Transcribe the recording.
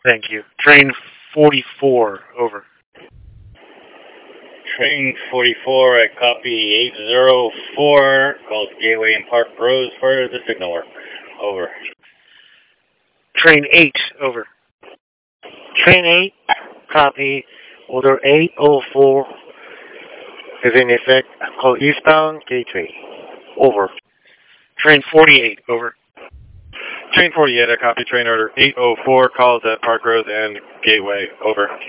Thank you. Train 44, over. Train 44, I copy 804, calls Gateway and Park Rose for the signal work. Over. Train 8, over. Train 8, copy. Order 804 is in effect. Call eastbound gateway. Over. Train 48, over. Train 48, I copy train order 804, calls at Park Rose and Gateway. Over.